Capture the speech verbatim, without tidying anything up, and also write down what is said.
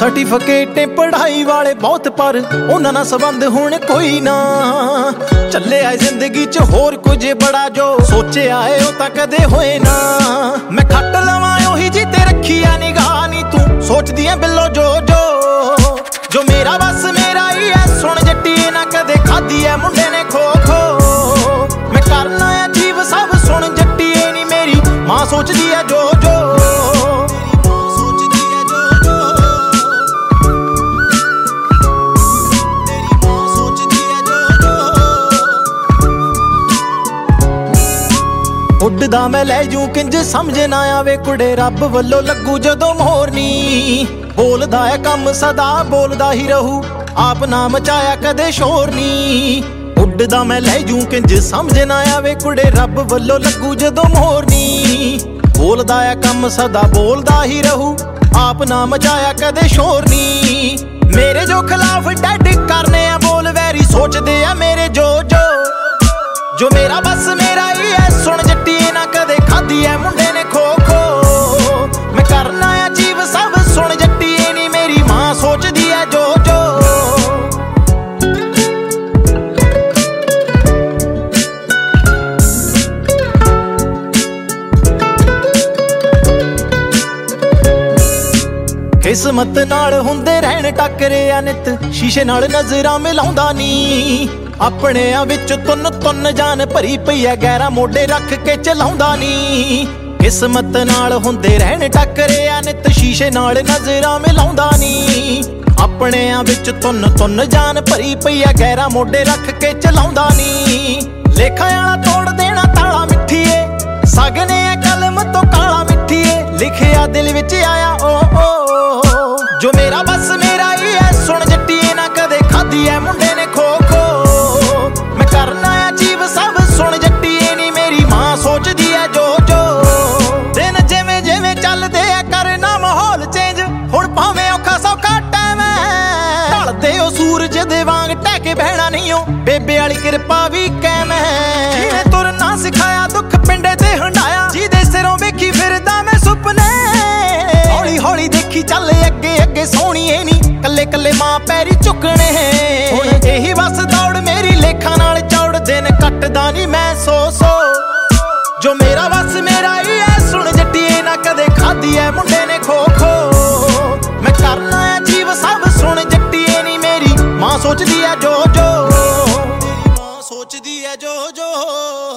Certificate पढ़ाई वाले बहुत पर उन्हां नाल संबंध हुण कोई ना। चले आए जिंदगी च होर कुछ बड़ा जो सोचे आए हो तां कदे होए ना। मैं खट लवां ओही जी ते रखी आ निगाह नी तू सोचदी ऐ बिल्लो जो जो जो मेरा बस मेरा ही है। सुन जट्टिए ना कदे खादी है मुंडे ने खो खो। मैं करना अजीब सब सुन जट्टिए नी मेरी मां सोचदी है जो जो। उड्डदा मैं लै जूं किंज समझ ना आवे कुड़े रब वल्लों लगू जदों मोरनी। बोलदा है कम सदा बोलदा ही रहू आप ना मचाया कदे शोर नी। उड्डदा मैं लै जूं किंज समझ ना आवे कुड़े रब वल्लों लगू जदों मोरनी। बोलदा है कम सदा बोलदा ही रहू आप ना मचाया कदे शोर नी। मेरे जो खिलाफ डैड करने आ बोल वैरी सोचदे आ मेरे जो जो जो मेरा बस मेरा ही है। सुन जट्टिए ना कदे खादी है मुंडे ने खो खो। मैं करना अजीब सब सुन जट्टिए नी मेरी मां सोचदी है जो जो। किस्मत नाल हुंदे रहन टकरे आ नित शीशे नाल नजरां मिलाउंदा नी। अपणियां विच तुन तुन जान भरी पई है गैरा मोढे रख के चलाउंदा नी। किस्मत नाल हुंदे रहन टकरे आ नित शीशे नाल नजरां मिलाउंदा नी। अपणियां विच तुन तुन जान भरी पई है गैरा मोढे रख के चलाउंदा नी। लेखा वाला तोड़ देना ताला मिठीए सगने कलम तो काला मिठीए। लिखिया दिल विच आया ओ ओ जो मेरा बस मेरा ही है। सुन जट्टिए ना कदे खादी है मुंडे ने खो खो। मैं करना अजीब सब सुन जट्टिए नी मेरी मां सोचदी है जो जो। दिन जिवें जिवें चलदे आ करना माहौल चेंज हुण भावें औखा सौखा टाइम है। ढलदे ओ सूरज दे वांग टह के बहना नहीं हो बेबे वाली कृपा भी कैम है। जिवें तुरना सिखाया दुख पिंडे ते हंडाया जिहदे सिरों वेखी फिरदा मैं सुपने। हौली हौली देखी चल अगे अगे सोहणीए नी कल्ले कल्ले मां पैरी चुकने। हुण यही बस दौड़ मेरी लेखा नाल चौड़ दिन कटदा नी मैं सो सो। जो मेरा बस मेरा ही है सुन जट्टिए ना कदे खादी है मुंडे ने खो खो। मैं करना अजीब सब सुन जट्टिए नी मेरी मां सोचदी है जो जो। मां सोचदी है जो जो।